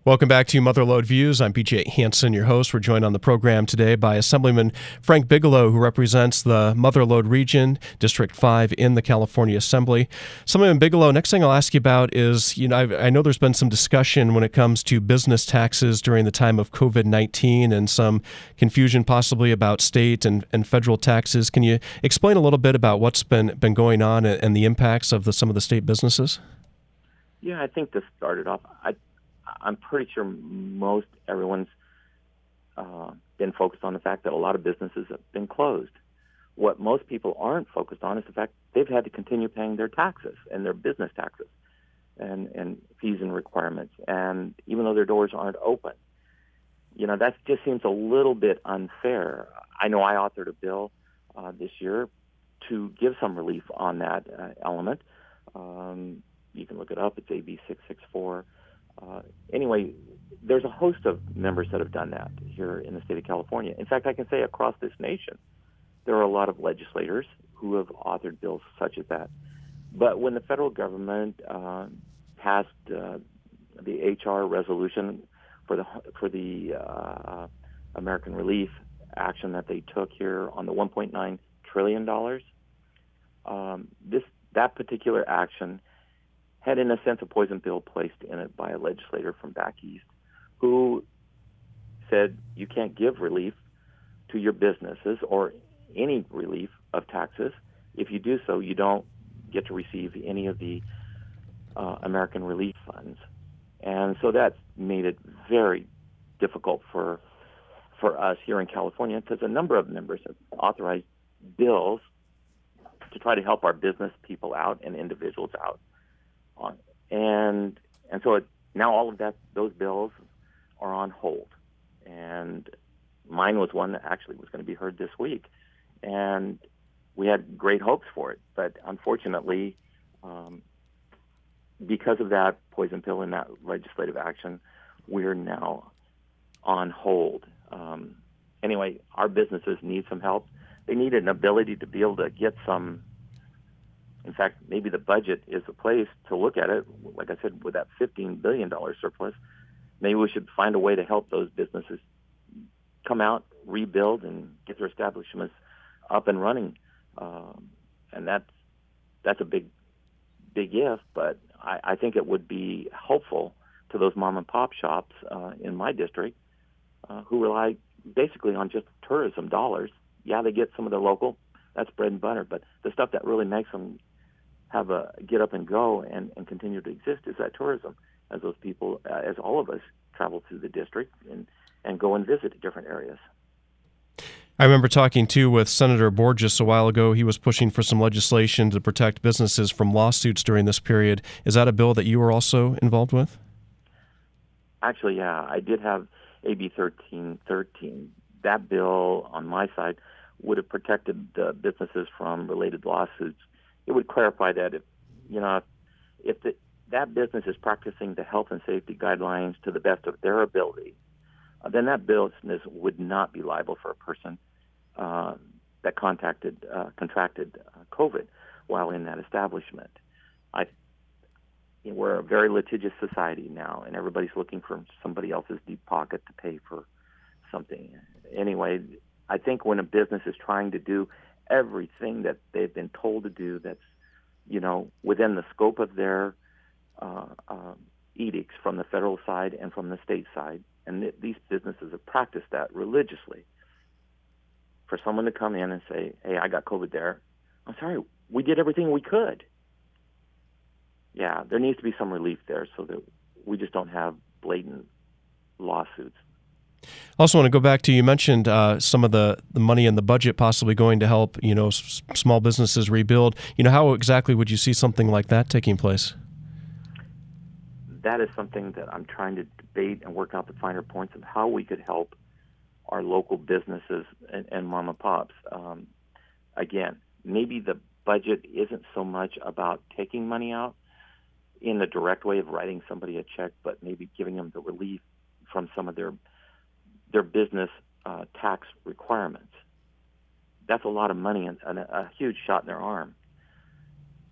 Welcome back to Motherlode Views. I'm BJ Hansen, your host. We're joined on the program today by Assemblyman Frank Bigelow, who represents the Motherlode region, District 5 in the California Assembly. Assemblyman Bigelow, next thing I'll ask you about is, I know there's been some discussion when it comes to business taxes during the time of COVID-19 and some confusion possibly about state and federal taxes. Can you explain a little bit about what's been going on and the impacts of some of the state businesses? Yeah, I think this started off. I'm pretty sure most everyone's been focused on the fact that a lot of businesses have been closed. What most people aren't focused on is the fact they've had to continue paying their taxes and their business taxes and fees and requirements. And even though their doors aren't open, that just seems a little bit unfair. I know I authored a bill this year to give some relief on that element. You can look it up. It's AB 664. Anyway, there's a host of members that have done that here in the state of California. In fact, I can say across this nation, there are a lot of legislators who have authored bills such as that. But when the federal government passed the HR resolution for the American Relief action that they took here on the $1.9 trillion, that particular action had, in a sense, a poison pill placed in it by a legislator from back east who said you can't give relief to your businesses or any relief of taxes. If you do so, you don't get to receive any of the American Relief funds. And so that made it very difficult for us here in California because a number of members have authorized bills to try to help our business people out and individuals out. And so now all of those bills are on hold. And mine was one that actually was going to be heard this week. And we had great hopes for it. But unfortunately, because of that poison pill and that legislative action, we're now on hold. Anyway, our businesses need some help. They need an ability to be able to get some. In fact, maybe the budget is a place to look at it. Like I said, with that $15 billion surplus, maybe we should find a way to help those businesses come out, rebuild, and get their establishments up and running. And that's a big if, but I think it would be helpful to those mom and pop shops in my district who rely basically on just tourism dollars. Yeah, they get some of the local. That's bread and butter. But the stuff that really makes them have a get up and go and continue to exist is that tourism, as those people, as all of us, travel through the district and go and visit different areas. I remember talking, too, with Senator Borges a while ago. He was pushing for some legislation to protect businesses from lawsuits during this period. Is that a bill that you were also involved with? Actually, yeah. I did have AB 1313. That bill, on my side, would have protected businesses from related lawsuits. It would clarify that if that business is practicing the health and safety guidelines to the best of their ability, then that business would not be liable for a person that contracted COVID while in that establishment. We're a very litigious society now, and everybody's looking for somebody else's deep pocket to pay for something. Anyway, I think when a business is trying to do everything that they've been told to do that's, within the scope of their edicts from the federal side and from the state side, and these businesses have practiced that religiously, for someone to come in and say, hey, I got COVID there. I'm sorry, we did everything we could. Yeah, there needs to be some relief there so that we just don't have blatant lawsuits. I also want to go back to, you mentioned some of the money in the budget possibly going to help, small businesses rebuild. How exactly would you see something like that taking place? That is something that I'm trying to debate and work out the finer points of how we could help our local businesses and mom and pops. Again, maybe the budget isn't so much about taking money out in the direct way of writing somebody a check, but maybe giving them the relief from some of their business tax requirements. That's a lot of money and a huge shot in their arm.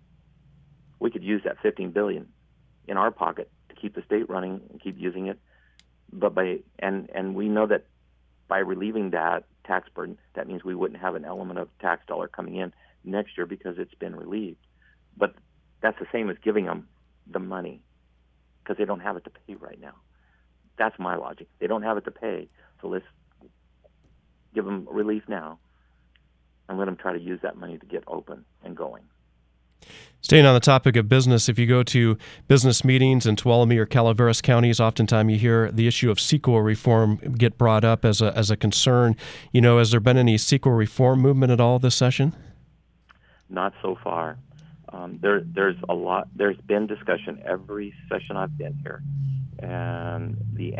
We could use that $15 billion in our pocket to keep the state running and keep using it but and we know that by relieving that tax burden, that means we wouldn't have an element of tax dollar coming in next year because it's been relieved. But that's the same as giving them the money because they don't have it to pay right now. That's my logic. They don't have it to pay, so let's give them relief now and let them try to use that money to get open and going. Staying on the topic of business, if you go to business meetings in Tuolumne or Calaveras counties, oftentimes you hear the issue of CEQA reform get brought up as a concern. Has there been any CEQA reform movement at all this session? Not so far. There's a lot. There's been discussion every session I've been here, and the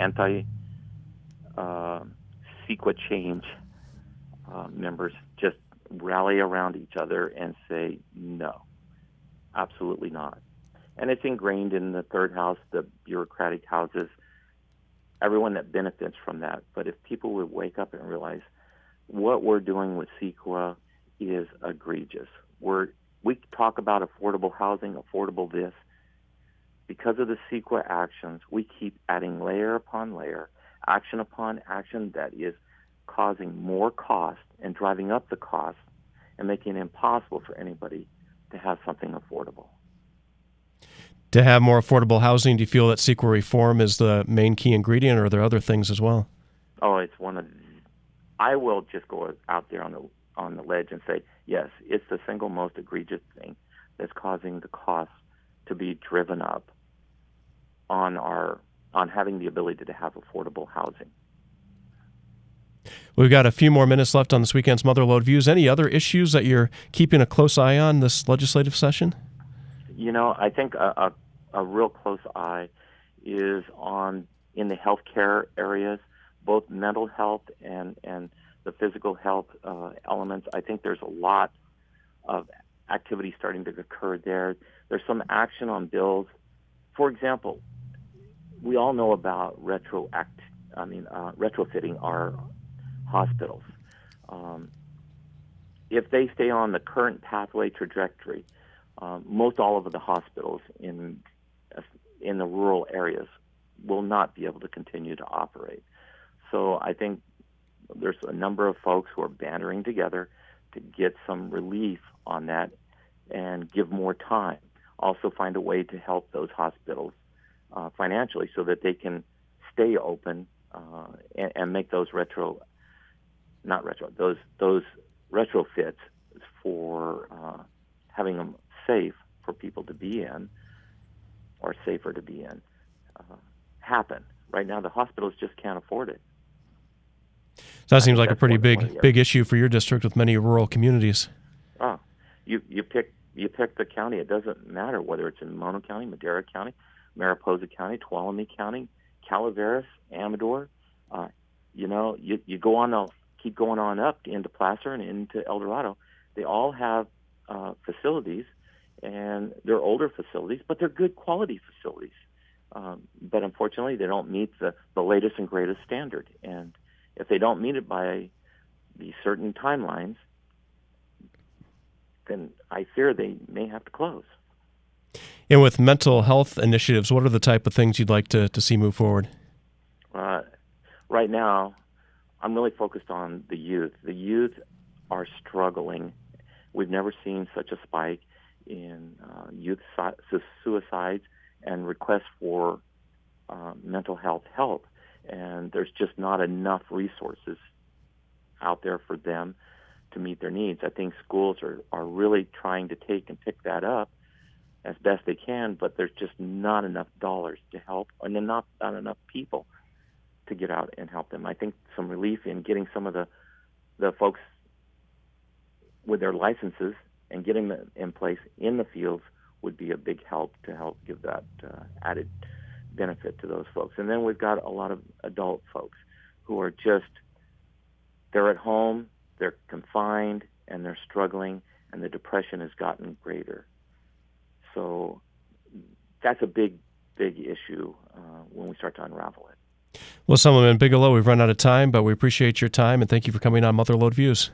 anti-CEQA change members just rally around each other and say no. Absolutely not. And it's ingrained in the third house, the bureaucratic houses, everyone that benefits from that. But if people would wake up and realize what we're doing with CEQA is egregious. We talk about affordable housing, affordable this. Because of the CEQA actions, we keep adding layer upon layer, action upon action that is causing more cost and driving up the cost and making it impossible for anybody to have something affordable. To have more affordable housing, do you feel that CEQA reform is the main key ingredient, or are there other things as well? Oh, it's one of. I will just go out there on the ledge and say yes. It's the single most egregious thing that's causing the costs to be driven up on having the ability to have affordable housing. We've got a few more minutes left on this weekend's Motherlode Views. Any other issues that you're keeping a close eye on this legislative session? I think a real close eye is in the healthcare areas, both mental health and the physical health elements. I think there's a lot of activity starting to occur there. There's some action on bills. For example, we all know about retrofitting our hospitals. If they stay on the current pathway trajectory, most all of the hospitals in the rural areas will not be able to continue to operate. So I think there's a number of folks who are bantering together to get some relief on that and give more time. Also find a way to help those hospitals financially so that they can stay open and make those those retrofits for having them safe for people to be in, or safer to be in, happen. Right now, the hospitals just can't afford it. So that seems like a pretty big issue for your district with many rural communities. Oh, you pick the county. It doesn't matter whether it's in Mono County, Madera County, Mariposa County, Tuolumne County, Calaveras, Amador. You go on. Keep going on up into Placer and into El Dorado. They all have facilities, and they're older facilities, but they're good quality facilities. But unfortunately, they don't meet the latest and greatest standard. And if they don't meet it by the certain timelines, then I fear they may have to close. And with mental health initiatives, what are the type of things you'd like to see move forward? Right now, I'm really focused on the youth. The youth are struggling. We've never seen such a spike in youth suicides and requests for mental health help. And there's just not enough resources out there for them to meet their needs. I think schools are really trying to take and pick that up as best they can, but there's just not enough dollars to help, and then not enough people to get out and help them. I think some relief in getting some of the folks with their licenses and getting them in place in the fields would be a big help to help give that added benefit to those folks. And then we've got a lot of adult folks who are they're at home, they're confined, and they're struggling, and the depression has gotten greater. So that's a big issue when we start to unravel it. Well, Assemblyman Bigelow, we've run out of time, but we appreciate your time, and thank you for coming on Motherlode Views.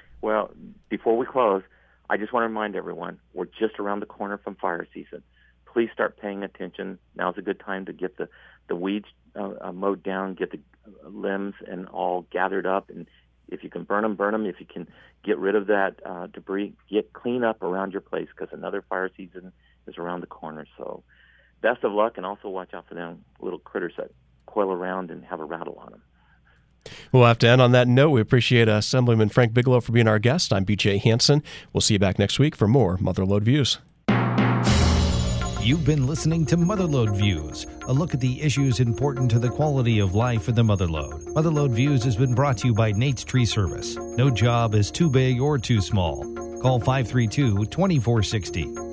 Well, before we close, I just want to remind everyone, we're just around the corner from fire season. please start paying attention. Now's a good time to get the weeds mowed down, get the limbs and all gathered up, and if you can burn them. If you can get rid of that debris, clean up around your place, because another fire season is around the corner. So best of luck, and also watch out for them little critters that coil around and have a rattle on them. We'll have to end on that note. We appreciate Assemblyman Frank Bigelow for being our guest. I'm BJ Hansen. We'll see you back next week for more Motherlode Views. You've been listening to Motherlode Views, a look at the issues important to the quality of life in the Motherlode. Motherlode Views has been brought to you by Nate's Tree Service. No job is too big or too small. Call 532-2460.